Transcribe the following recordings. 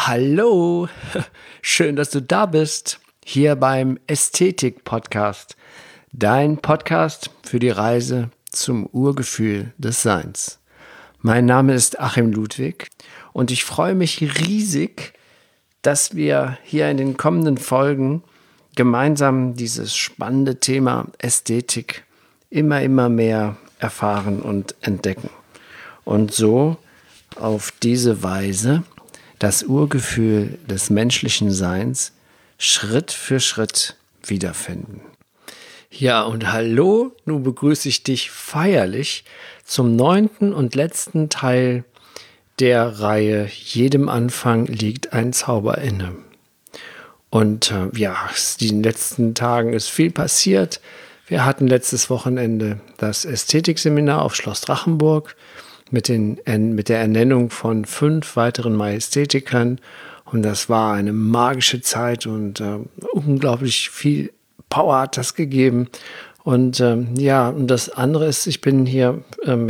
Hallo, schön, dass du da bist, hier beim Ästhetik-Podcast, dein Podcast für die Reise zum Urgefühl des Seins. Mein Name ist Achim Ludwig und ich freue mich riesig, dass wir hier in den kommenden Folgen gemeinsam dieses spannende Thema Ästhetik immer mehr erfahren und entdecken. Und so auf diese Weise das Urgefühl des menschlichen Seins Schritt für Schritt wiederfinden. Ja, und hallo, nun begrüße ich dich feierlich zum 9. und letzten Teil der Reihe Jedem Anfang liegt ein Zauber inne. Und in den letzten Tagen ist viel passiert. Wir hatten letztes Wochenende das Ästhetikseminar auf Schloss Drachenburg mit der Ernennung von 5 weiteren Majestätikern. Und das war eine magische Zeit und unglaublich viel Power hat das gegeben. Und und das andere ist, ich bin hier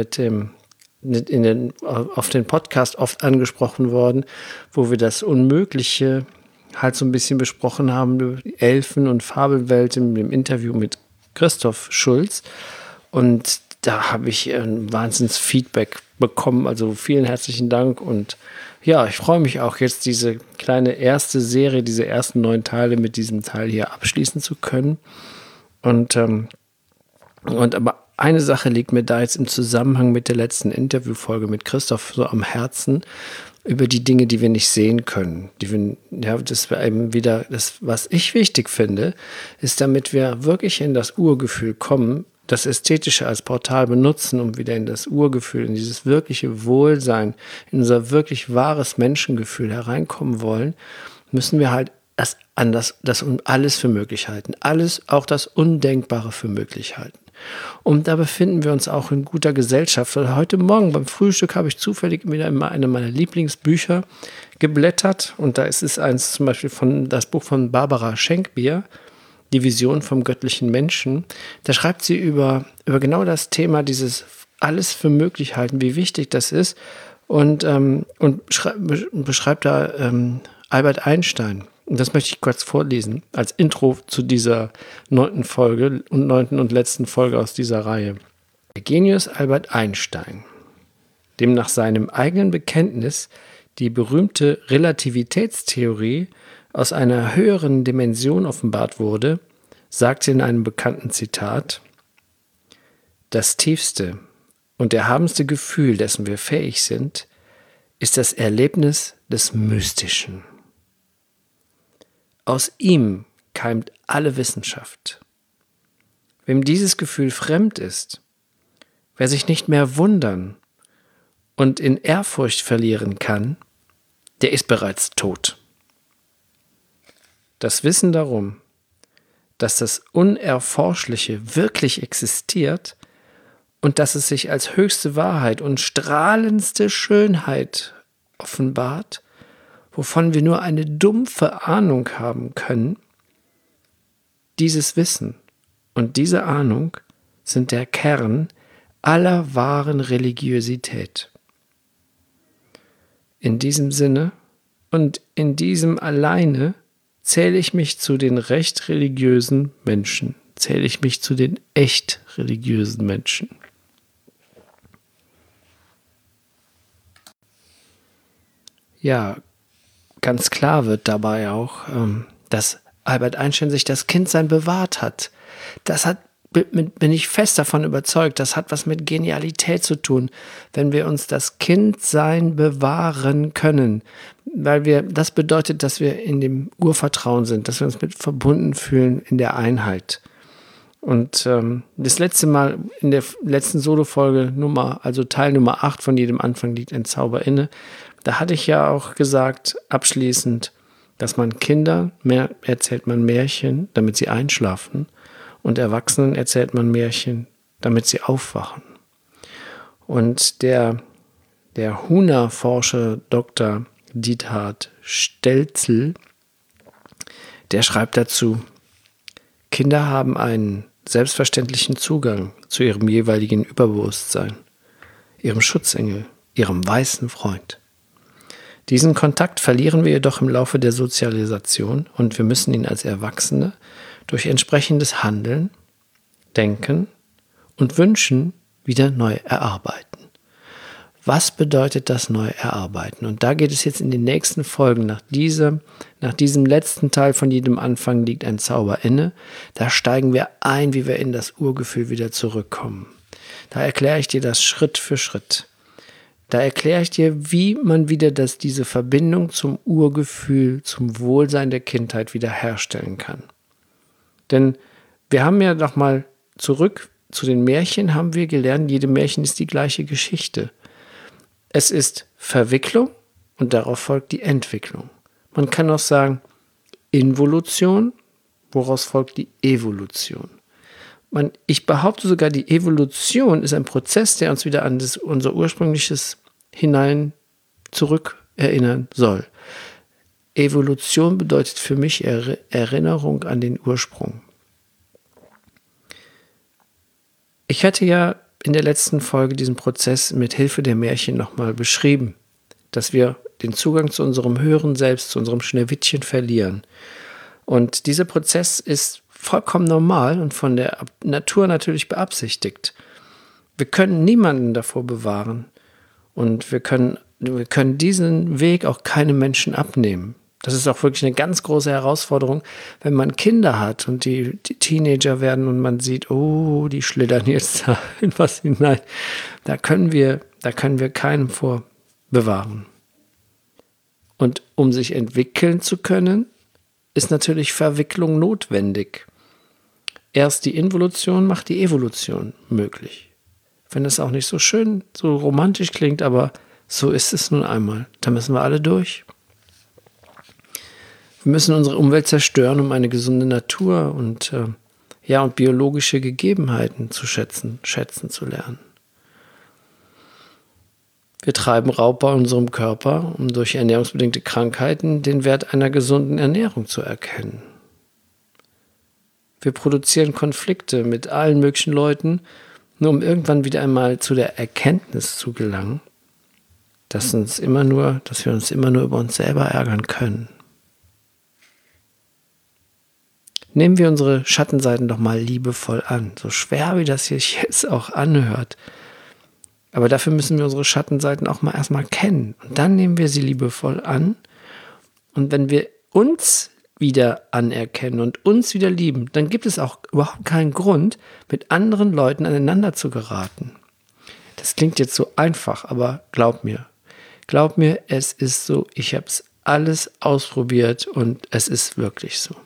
auf den Podcast oft angesprochen worden, wo wir das Unmögliche halt so ein bisschen besprochen haben, die Elfen- und Fabelwelt im Interview mit Christoph Schulz. Und da habe ich ein Wahnsinns-Feedback bekommen. Also vielen herzlichen Dank. Und ja, ich freue mich auch jetzt, diese kleine erste Serie, diese ersten 9 Teile mit diesem Teil hier abschließen zu können. Und aber eine Sache liegt mir da jetzt im Zusammenhang mit der letzten Interviewfolge mit Christoph so am Herzen, über die Dinge, die wir nicht sehen können. Das wäre eben wieder das, was ich wichtig finde, ist, damit wir wirklich in das Urgefühl kommen, das Ästhetische als Portal benutzen, um wieder in das Urgefühl, in dieses wirkliche Wohlsein, in unser wirklich wahres Menschengefühl hereinkommen wollen, müssen wir halt das alles für möglich halten. Alles, auch das Undenkbare für möglich halten. Und da befinden wir uns auch in guter Gesellschaft. Heute Morgen beim Frühstück habe ich zufällig wieder in einem meiner Lieblingsbücher geblättert. Und da ist es eins zum Beispiel das Buch von Barbara Schenkbier, Die Vision vom göttlichen Menschen. Da schreibt sie über genau das Thema, dieses alles für möglich halten, wie wichtig das ist. Und beschreibt da Albert Einstein. Und das möchte ich kurz vorlesen, als Intro zu dieser 9. Folge und 9. und letzten Folge aus dieser Reihe. Der Genius Albert Einstein, dem nach seinem eigenen Bekenntnis die berühmte Relativitätstheorie aus einer höheren Dimension offenbart wurde, sagte in einem bekannten Zitat: Das tiefste und erhabenste Gefühl, dessen wir fähig sind, ist das Erlebnis des Mystischen. Aus ihm keimt alle Wissenschaft. Wem dieses Gefühl fremd ist, wer sich nicht mehr wundern und in Ehrfurcht verlieren kann, der ist bereits tot. Das Wissen darum, dass das Unerforschliche wirklich existiert und dass es sich als höchste Wahrheit und strahlendste Schönheit offenbart, wovon wir nur eine dumpfe Ahnung haben können, dieses Wissen und diese Ahnung sind der Kern aller wahren Religiosität. In diesem Sinne und in diesem alleine zähle ich mich zu den recht religiösen Menschen, zähle ich mich zu den echt religiösen Menschen. Ja, ganz klar wird dabei auch, dass Albert Einstein sich das Kindsein bewahrt hat. Bin ich fest davon überzeugt, das hat was mit Genialität zu tun, wenn wir uns das Kindsein bewahren können. Das bedeutet, dass wir in dem Urvertrauen sind, dass wir uns mit verbunden fühlen in der Einheit. Und das letzte Mal in der letzten Solo-Folge Teil Nummer 8 von Jedem Anfang liegt ein Zauber inne, da hatte ich ja auch gesagt, abschließend, dass man Kindern erzählt man Märchen, damit sie einschlafen, und Erwachsenen erzählt man Märchen, damit sie aufwachen. Und der Huna-Forscher Dr. Diethard Stelzel, der schreibt dazu: Kinder haben einen selbstverständlichen Zugang zu ihrem jeweiligen Überbewusstsein, ihrem Schutzengel, ihrem weißen Freund. Diesen Kontakt verlieren wir jedoch im Laufe der Sozialisation und wir müssen ihn als Erwachsene durch entsprechendes Handeln, Denken und Wünschen wieder neu erarbeiten. Was bedeutet das neu erarbeiten? Und da geht es jetzt in den nächsten Folgen. Nach diesem letzten Teil von jedem Anfang liegt ein Zauber inne. Da steigen wir ein, wie wir in das Urgefühl wieder zurückkommen. Da erkläre ich dir das Schritt für Schritt. Da erkläre ich dir, wie man wieder diese Verbindung zum Urgefühl, zum Wohlsein der Kindheit wieder herstellen kann. Denn wir haben ja noch mal zurück zu den Märchen, haben wir gelernt, jede Märchen ist die gleiche Geschichte. Es ist Verwicklung und darauf folgt die Entwicklung. Man kann auch sagen Involution, woraus folgt die Evolution. Ich behaupte sogar, die Evolution ist ein Prozess, der uns wieder an unser ursprüngliches hinein zurück erinnern soll. Evolution bedeutet für mich Erinnerung an den Ursprung. Ich hatte ja in der letzten Folge diesen Prozess mit Hilfe der Märchen nochmal beschrieben, dass wir den Zugang zu unserem höheren Selbst, zu unserem Schneewittchen verlieren. Und dieser Prozess ist vollkommen normal und von der Natur natürlich beabsichtigt. Wir können niemanden davor bewahren und wir können diesen Weg auch keinem Menschen abnehmen. Das ist auch wirklich eine ganz große Herausforderung, wenn man Kinder hat und die Teenager werden und man sieht, oh, die schlittern jetzt da in was hinein. Da können wir keinem vor bewahren. Und um sich entwickeln zu können, ist natürlich Verwicklung notwendig. Erst die Involution macht die Evolution möglich. Wenn es auch nicht so schön, so romantisch klingt, aber so ist es nun einmal. Da müssen wir alle durch. Wir müssen unsere Umwelt zerstören, um eine gesunde Natur und biologische Gegebenheiten zu schätzen zu lernen. Wir treiben Raubbau in unserem Körper, um durch ernährungsbedingte Krankheiten den Wert einer gesunden Ernährung zu erkennen. Wir produzieren Konflikte mit allen möglichen Leuten, nur um irgendwann wieder einmal zu der Erkenntnis zu gelangen, dass wir uns immer nur über uns selber ärgern können. Nehmen wir unsere Schattenseiten doch mal liebevoll an, so schwer wie das sich jetzt auch anhört. Aber dafür müssen wir unsere Schattenseiten auch mal erstmal kennen. Und dann nehmen wir sie liebevoll an. Und wenn wir uns wieder anerkennen und uns wieder lieben, dann gibt es auch überhaupt keinen Grund, mit anderen Leuten aneinander zu geraten. Das klingt jetzt so einfach, aber glaub mir, es ist so. Ich habe es alles ausprobiert und es ist wirklich so.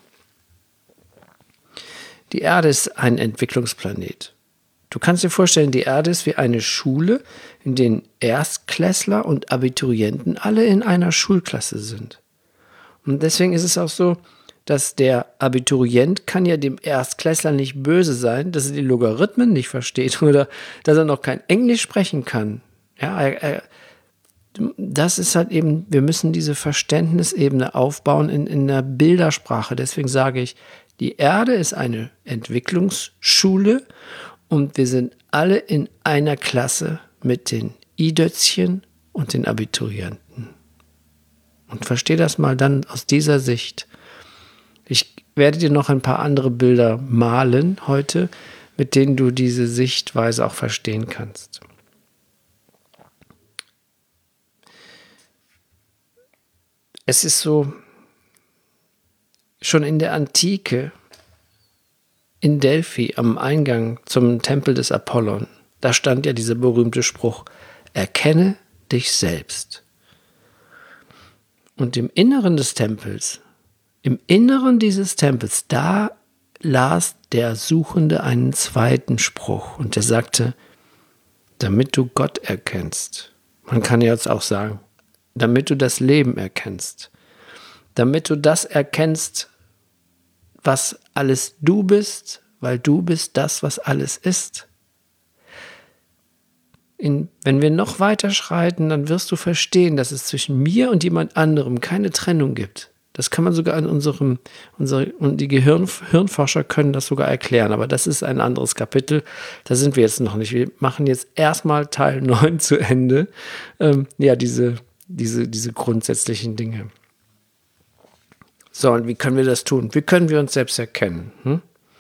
Die Erde ist ein Entwicklungsplanet. Du kannst dir vorstellen, die Erde ist wie eine Schule, in der Erstklässler und Abiturienten alle in einer Schulklasse sind. Und deswegen ist es auch so, dass der Abiturient kann ja dem Erstklässler nicht böse sein, dass er die Logarithmen nicht versteht oder dass er noch kein Englisch sprechen kann. Ja, das ist halt eben, wir müssen diese Verständnisebene aufbauen in der Bildersprache. Deswegen sage ich, die Erde ist eine Entwicklungsschule und wir sind alle in einer Klasse mit den I-Dötzchen und den Abiturienten. Und versteh das mal dann aus dieser Sicht. Ich werde dir noch ein paar andere Bilder malen heute, mit denen du diese Sichtweise auch verstehen kannst. Es ist so, schon in der Antike, in Delphi am Eingang zum Tempel des Apollon, da stand ja dieser berühmte Spruch, erkenne dich selbst. Und im Inneren dieses Tempels, da las der Suchende einen zweiten Spruch und der sagte, damit du Gott erkennst. Man kann jetzt auch sagen, damit du das Leben erkennst. Damit du das erkennst, was alles du bist, weil du bist das, was alles ist. Wenn wir noch weiter schreiten, dann wirst du verstehen, dass es zwischen mir und jemand anderem keine Trennung gibt. Das kann man sogar an und die Hirnforscher können das sogar erklären, aber das ist ein anderes Kapitel. Da sind wir jetzt noch nicht. Wir machen jetzt erstmal Teil 9 zu Ende. diese grundsätzlichen Dinge. So, und wie können wir das tun? Wie können wir uns selbst erkennen?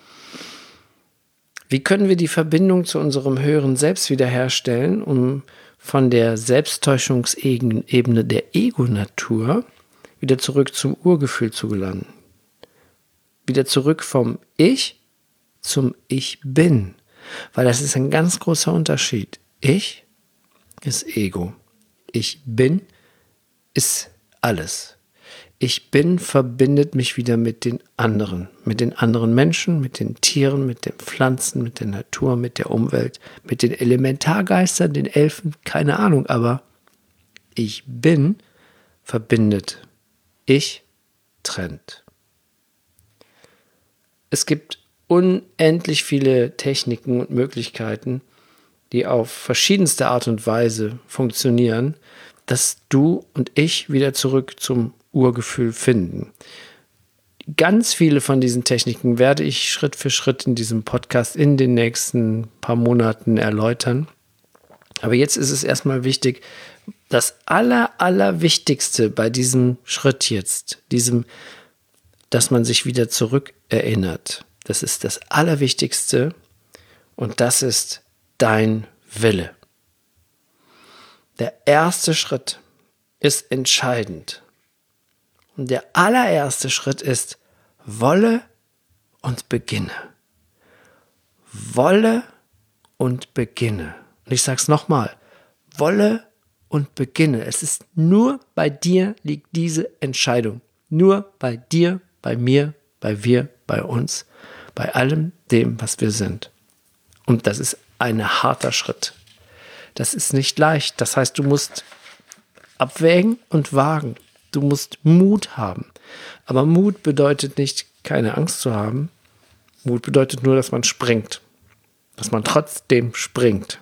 Wie können wir die Verbindung zu unserem höheren Selbst wiederherstellen, um von der Selbsttäuschungsebene der Ego-Natur wieder zurück zum Urgefühl zu gelangen? Wieder zurück vom Ich zum Ich Bin. Weil das ist ein ganz großer Unterschied. Ich ist Ego. Ich Bin ist alles. Ich Bin verbindet mich wieder mit den anderen Menschen, mit den Tieren, mit den Pflanzen, mit der Natur, mit der Umwelt, mit den Elementargeistern, den Elfen, keine Ahnung, aber Ich Bin verbindet. Ich trennt. Es gibt unendlich viele Techniken und Möglichkeiten, die auf verschiedenste Art und Weise funktionieren, dass du und ich wieder zurück zum Urgefühl finden. Ganz viele von diesen Techniken werde ich Schritt für Schritt in diesem Podcast in den nächsten paar Monaten erläutern. Aber jetzt ist es erstmal wichtig, das Allerwichtigste bei diesem Schritt jetzt, dass man sich wieder zurückerinnert. Das ist das Allerwichtigste und das ist dein Wille. Der erste Schritt ist entscheidend. Und der allererste Schritt ist, wolle und beginne. Wolle und beginne. Und ich sage es nochmal, wolle und beginne. Es ist nur bei dir liegt diese Entscheidung. Nur bei dir, bei mir, bei wir, bei uns, bei allem dem, was wir sind. Und das ist ein harter Schritt. Das ist nicht leicht. Das heißt, du musst abwägen und wagen. Du musst Mut haben. Aber Mut bedeutet nicht, keine Angst zu haben. Mut bedeutet nur, dass man springt. Dass man trotzdem springt.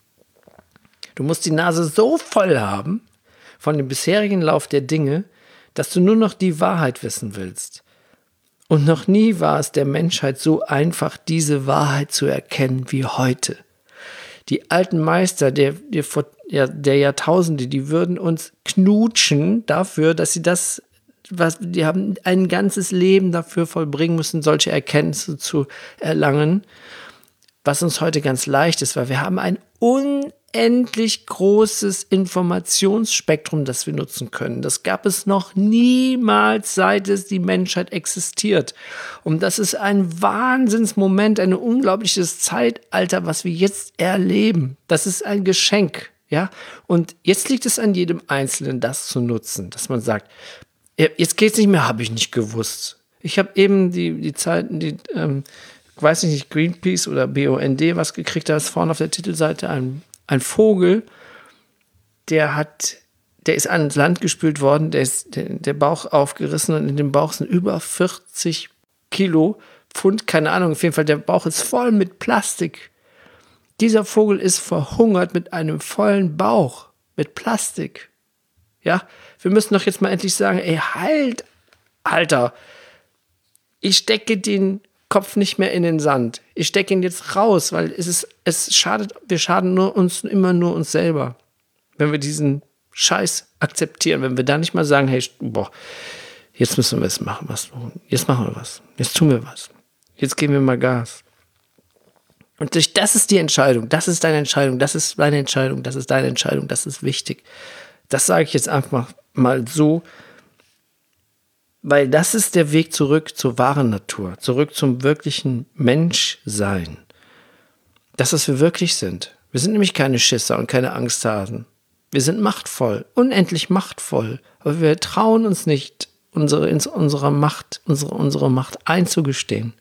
Du musst die Nase so voll haben von dem bisherigen Lauf der Dinge, dass du nur noch die Wahrheit wissen willst. Und noch nie war es der Menschheit so einfach, diese Wahrheit zu erkennen wie heute. Die alten Meister der Jahrtausende, die würden uns knutschen dafür, dass sie die haben ein ganzes Leben dafür vollbringen müssen, solche Erkenntnisse zu erlangen, was uns heute ganz leicht ist, weil wir haben ein unendlich großes Informationsspektrum, das wir nutzen können. Das gab es noch niemals, seit es die Menschheit existiert. Und das ist ein Wahnsinnsmoment, ein unglaubliches Zeitalter, was wir jetzt erleben. Das ist ein Geschenk, ja. Und jetzt liegt es an jedem Einzelnen, das zu nutzen, dass man sagt, jetzt geht's nicht mehr, habe ich nicht gewusst. Ich habe eben die Zeiten, ich weiß nicht, Greenpeace oder BUND was gekriegt, da ist vorne auf der Titelseite ein Vogel, der ist ans Land gespült worden, der Bauch aufgerissen und in dem Bauch sind über 40 Kilo Pfund, keine Ahnung, auf jeden Fall, der Bauch ist voll mit Plastik. Dieser Vogel ist verhungert mit einem vollen Bauch, mit Plastik. Ja, wir müssen doch jetzt mal endlich sagen, ey, halt, Alter, ich stecke den Kopf nicht mehr in den Sand. Ich stecke ihn jetzt raus, weil wir schaden immer nur uns selber, wenn wir diesen Scheiß akzeptieren, wenn wir da nicht mal sagen, hey, jetzt müssen wir es machen, jetzt machen wir was, jetzt tun wir was, jetzt geben wir mal Gas. Und das ist die Entscheidung, das ist deine Entscheidung, das ist meine Entscheidung, das ist deine Entscheidung, das ist wichtig. Das sage ich jetzt einfach mal so, weil das ist der Weg zurück zur wahren Natur, zurück zum wirklichen Menschsein. Das, was wir wirklich sind. Wir sind nämlich keine Schisser und keine Angsthasen. Wir sind machtvoll, unendlich machtvoll, aber wir trauen uns nicht, unsere Macht einzugestehen.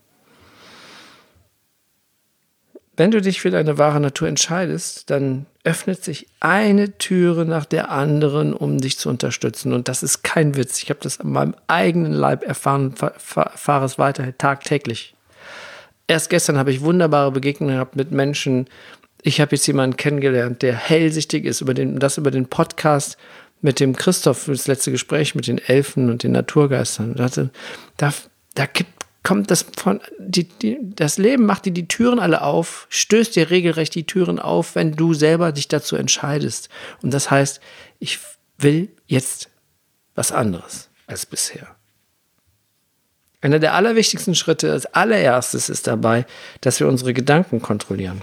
Wenn du dich für deine wahre Natur entscheidest, dann öffnet sich eine Türe nach der anderen, um dich zu unterstützen. Und das ist kein Witz. Ich habe das an meinem eigenen Leib erfahren und fahre es weiter tagtäglich. Erst gestern habe ich wunderbare Begegnungen gehabt mit Menschen. Ich habe jetzt jemanden kennengelernt, der hellsichtig ist, über den Podcast mit dem Christoph, das letzte Gespräch mit den Elfen und den Naturgeistern. Das Leben macht dir die Türen alle auf, stößt dir regelrecht die Türen auf, wenn du selber dich dazu entscheidest. Und das heißt, ich will jetzt was anderes als bisher. Einer der allerwichtigsten Schritte als allererstes ist dabei, dass wir unsere Gedanken kontrollieren.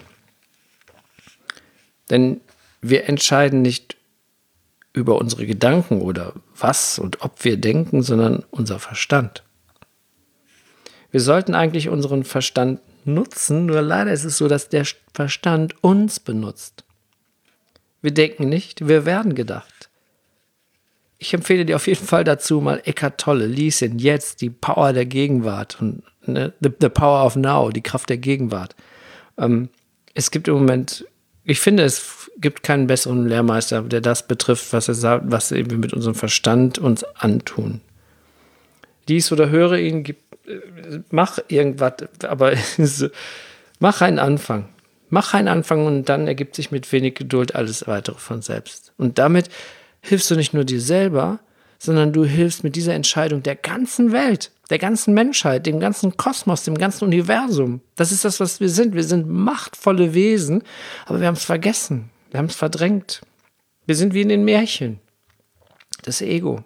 Denn wir entscheiden nicht über unsere Gedanken oder was und ob wir denken, sondern unser Verstand. Wir sollten eigentlich unseren Verstand nutzen, nur leider ist es so, dass der Verstand uns benutzt. Wir denken nicht, wir werden gedacht. Ich empfehle dir auf jeden Fall dazu mal Eckhart Tolle, lies ihn jetzt, die Power der Gegenwart, und the Power of Now, die Kraft der Gegenwart. Es gibt im Moment, ich finde, es gibt keinen besseren Lehrmeister, der das betrifft, was er sagt, was wir mit unserem Verstand uns antun. Lies oder höre ihn, mach irgendwas, aber mach einen Anfang. Mach einen Anfang und dann ergibt sich mit wenig Geduld alles weitere von selbst. Und damit hilfst du nicht nur dir selber, sondern du hilfst mit dieser Entscheidung der ganzen Welt, der ganzen Menschheit, dem ganzen Kosmos, dem ganzen Universum. Das ist das, was wir sind. Wir sind machtvolle Wesen, aber wir haben es vergessen. Wir haben es verdrängt. Wir sind wie in den Märchen. Das Ego.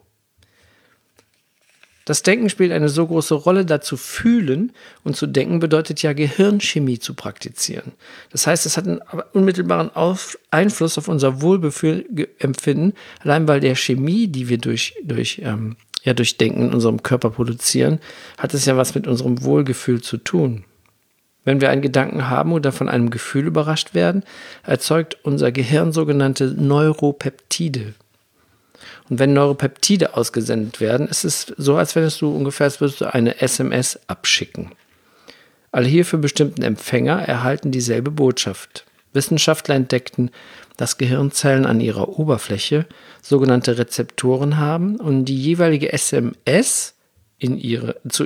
Das Denken spielt eine so große Rolle, da zu fühlen und zu denken bedeutet ja Gehirnchemie zu praktizieren. Das heißt, es hat einen unmittelbaren Einfluss auf unser Wohlbefinden, allein weil der Chemie, die wir durch Denken in unserem Körper produzieren, hat es ja was mit unserem Wohlgefühl zu tun. Wenn wir einen Gedanken haben oder von einem Gefühl überrascht werden, erzeugt unser Gehirn sogenannte Neuropeptide. Und wenn Neuropeptide ausgesendet werden, ist es so, als würdest du eine SMS abschicken. Alle hierfür bestimmten Empfänger erhalten dieselbe Botschaft. Wissenschaftler entdeckten, dass Gehirnzellen an ihrer Oberfläche sogenannte Rezeptoren haben und die jeweilige SMS die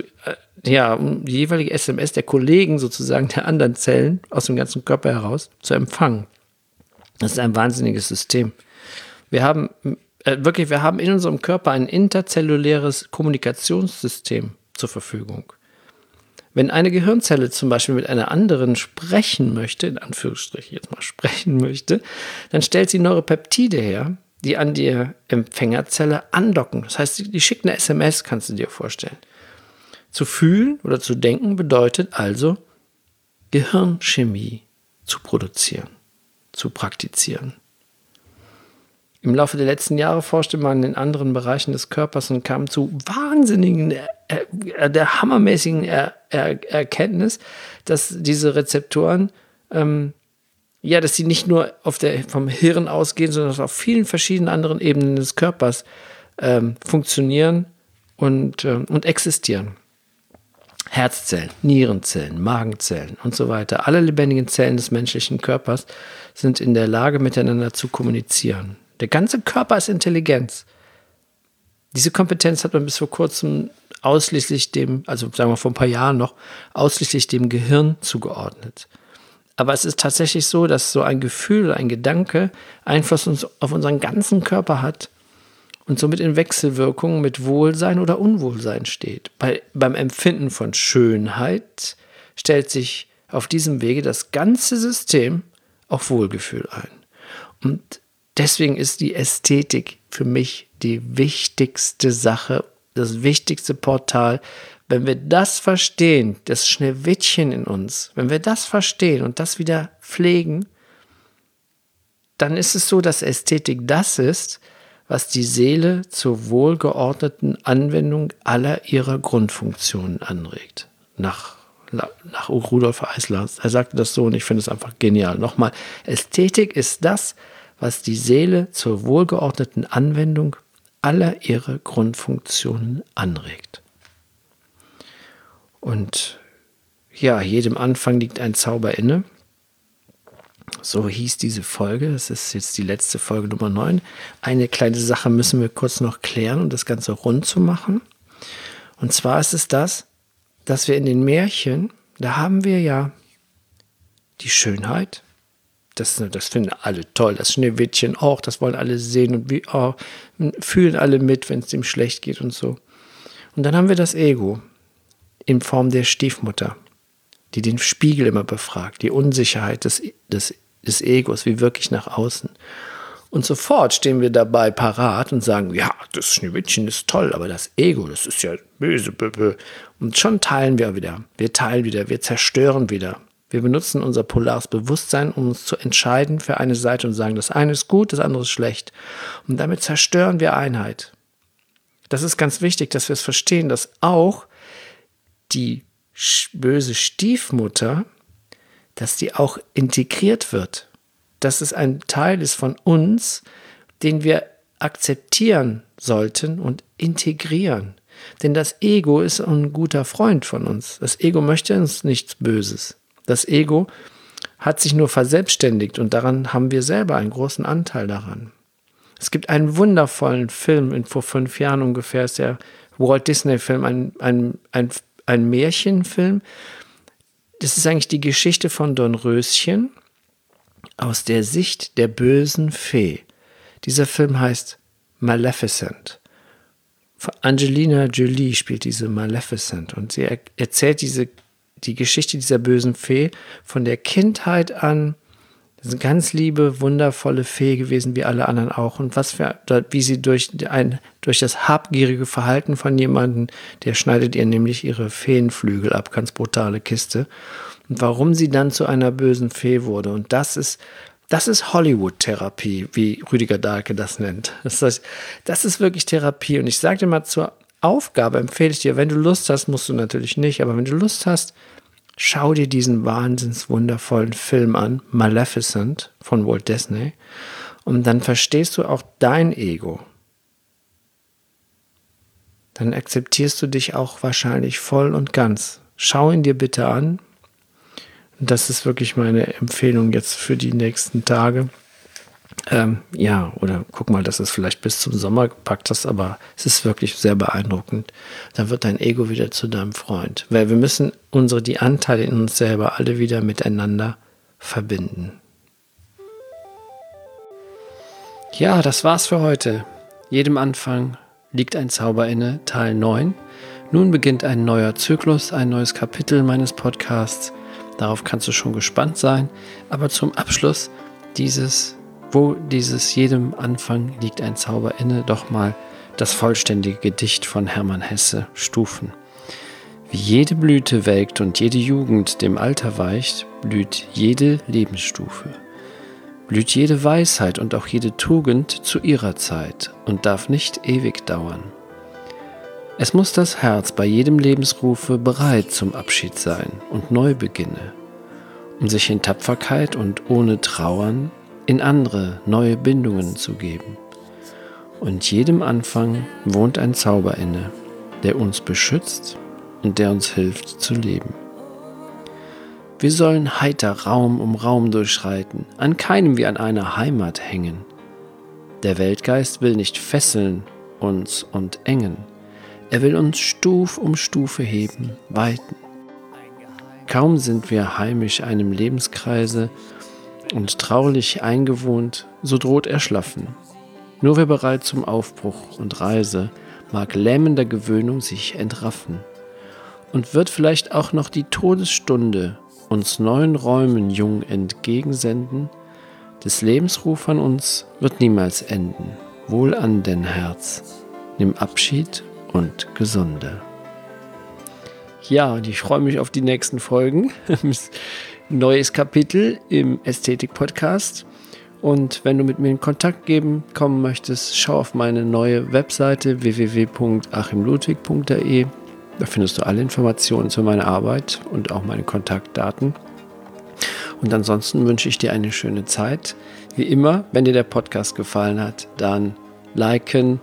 jeweilige SMS der Kollegen sozusagen der anderen Zellen aus dem ganzen Körper heraus zu empfangen. Das ist ein wahnsinniges System. Wir haben in unserem Körper ein interzelluläres Kommunikationssystem zur Verfügung. Wenn eine Gehirnzelle zum Beispiel mit einer anderen sprechen möchte, in Anführungsstrichen jetzt mal sprechen möchte, dann stellt sie Neuropeptide her, die an die Empfängerzelle andocken. Das heißt, die schickt eine SMS, kannst du dir vorstellen. Zu fühlen oder zu denken bedeutet also, Gehirnchemie zu produzieren, zu praktizieren. Im Laufe der letzten Jahre forschte man in anderen Bereichen des Körpers und kam zu wahnsinnigen, der hammermäßigen Erkenntnis, dass diese Rezeptoren, dass sie nicht nur vom Hirn ausgehen, sondern dass auf vielen verschiedenen anderen Ebenen des Körpers funktionieren und existieren. Herzzellen, Nierenzellen, Magenzellen und so weiter. Alle lebendigen Zellen des menschlichen Körpers sind in der Lage, miteinander zu kommunizieren. Der ganze Körper ist Intelligenz. Diese Kompetenz hat man bis vor kurzem ausschließlich vor ein paar Jahren noch, ausschließlich dem Gehirn zugeordnet. Aber es ist tatsächlich so, dass so ein Gefühl oder ein Gedanke Einfluss auf unseren ganzen Körper hat und somit in Wechselwirkung mit Wohlsein oder Unwohlsein steht. Beim Empfinden von Schönheit stellt sich auf diesem Wege das ganze System auf Wohlgefühl ein. Und deswegen ist die Ästhetik für mich die wichtigste Sache, das wichtigste Portal. Wenn wir das verstehen, das Schneewittchen in uns, wenn wir das verstehen und das wieder pflegen, dann ist es so, dass Ästhetik das ist, was die Seele zur wohlgeordneten Anwendung aller ihrer Grundfunktionen anregt. Nach Rudolf Eisler. Er sagte das so und ich finde es einfach genial. Nochmal, Ästhetik ist das, was die Seele zur wohlgeordneten Anwendung aller ihrer Grundfunktionen anregt. Und ja, jedem Anfang liegt ein Zauber inne. So hieß diese Folge. Das ist jetzt die letzte Folge Nummer 9. Eine kleine Sache müssen wir kurz noch klären, um das Ganze rund zu machen. Und zwar ist es das, dass wir in den Märchen, da haben wir ja die Schönheit. Das finden alle toll. Das Schneewittchen auch, das wollen alle sehen und fühlen alle mit, wenn es dem schlecht geht und so. Und dann haben wir das Ego in Form der Stiefmutter, die den Spiegel immer befragt, die Unsicherheit des Egos, wie wirklich nach außen. Und sofort stehen wir dabei parat und sagen, ja, das Schneewittchen ist toll, aber das Ego, das ist ja böse. Und schon teilen wir wieder. Wir teilen wieder, wir zerstören wieder. Wir benutzen unser polares Bewusstsein, um uns zu entscheiden für eine Seite und sagen, das eine ist gut, das andere ist schlecht. Und damit zerstören wir Einheit. Das ist ganz wichtig, dass wir es verstehen, dass auch die böse Stiefmutter, dass die auch integriert wird. Dass es ein Teil ist von uns, den wir akzeptieren sollten und integrieren. Denn das Ego ist ein guter Freund von uns. Das Ego möchte uns nichts Böses. Das Ego hat sich nur verselbstständigt und daran haben wir selber einen großen Anteil daran. Es gibt einen wundervollen Film, vor 5 Jahren ungefähr ist der Walt Disney-Film, ein Märchenfilm. Das ist eigentlich die Geschichte von Dornröschen aus der Sicht der bösen Fee. Dieser Film heißt Maleficent. Angelina Jolie spielt diese Maleficent und sie erzählt die Geschichte dieser bösen Fee von der Kindheit an. Das ist eine ganz liebe, wundervolle Fee gewesen, wie alle anderen auch. Und wie sie durch das habgierige Verhalten von jemandem, der schneidet ihr nämlich ihre Feenflügel ab, ganz brutale Kiste. Und warum sie dann zu einer bösen Fee wurde. Und das ist Hollywood-Therapie, wie Rüdiger Dahlke das nennt. Das heißt, das ist wirklich Therapie. Und ich sage dir mal, zur Aufgabe empfehle ich dir, wenn du Lust hast, musst du natürlich nicht, aber wenn du Lust hast, schau dir diesen wahnsinns wundervollen Film an, Maleficent von Walt Disney, und dann verstehst du auch dein Ego. Dann akzeptierst du dich auch wahrscheinlich voll und ganz. Schau ihn dir bitte an. Und das ist wirklich meine Empfehlung jetzt für die nächsten Tage. Oder guck mal, dass es vielleicht bis zum Sommer gepackt hast, aber es ist wirklich sehr beeindruckend. Dann wird dein Ego wieder zu deinem Freund. Weil wir müssen die Anteile in uns selber alle wieder miteinander verbinden. Ja, das war's für heute. Jedem Anfang liegt ein Zauber inne, Teil 9. Nun beginnt ein neuer Zyklus, ein neues Kapitel meines Podcasts. Darauf kannst du schon gespannt sein. Aber zum Abschluss wo jedem Anfang liegt ein Zauber inne, doch mal das vollständige Gedicht von Hermann Hesse, Stufen. Wie jede Blüte welkt und jede Jugend dem Alter weicht, blüht jede Lebensstufe. Blüht jede Weisheit und auch jede Tugend zu ihrer Zeit und darf nicht ewig dauern. Es muss das Herz bei jedem Lebensrufe bereit zum Abschied sein und neu beginne, um sich in Tapferkeit und ohne Trauern in andere neue Bindungen zu geben. Und jedem Anfang wohnt ein Zauber inne, der uns beschützt und der uns hilft zu leben. Wir sollen heiter Raum um Raum durchschreiten, an keinem wie an einer Heimat hängen. Der Weltgeist will nicht fesseln uns und engen, er will uns Stuf um Stufe heben, weiten. Kaum sind wir heimisch einem Lebenskreise und traulich eingewohnt, so droht Erschlaffen. Nur wer bereit zum Aufbruch und Reise, mag lähmender Gewöhnung sich entraffen. Und wird vielleicht auch noch die Todesstunde uns neuen Räumen jung entgegensenden, des Lebensruf an uns wird niemals enden. Wohl an denn Herz, nimm Abschied und Gesunde. Ja, und ich freue mich auf die nächsten Folgen. Neues Kapitel im Ästhetik-Podcast. Und wenn du mit mir in Kontakt kommen möchtest, schau auf meine neue Webseite www.achimludwig.de. Da findest du alle Informationen zu meiner Arbeit und auch meine Kontaktdaten. Und ansonsten wünsche ich dir eine schöne Zeit. Wie immer, wenn dir der Podcast gefallen hat, dann liken,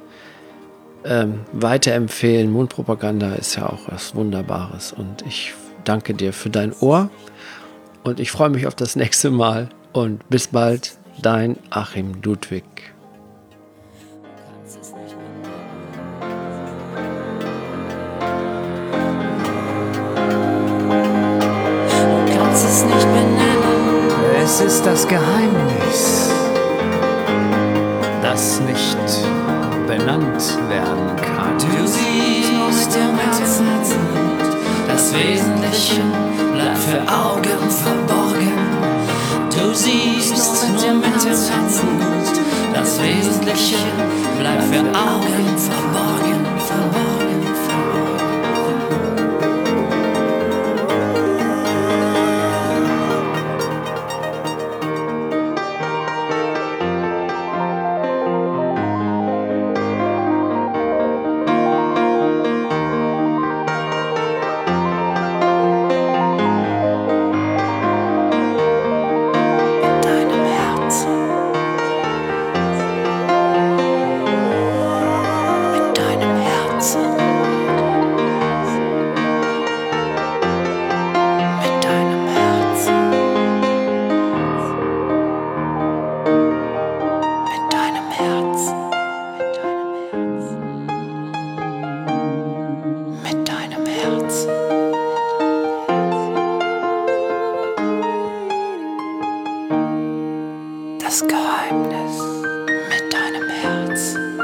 weiterempfehlen. Mundpropaganda ist ja auch was Wunderbares. Und ich danke dir für dein Ohr. Und ich freue mich auf das nächste Mal. Und bis bald, dein Achim Ludwig. Es ist das Geheimnis, das nicht benannt werden kann. Du siehst im Herzen, das Wesentliche bleibt für Augen verborgen. Du siehst nur mit dem Herzen, das für Augen verborgen, verborgen, das Geheimnis mit deinem Herz.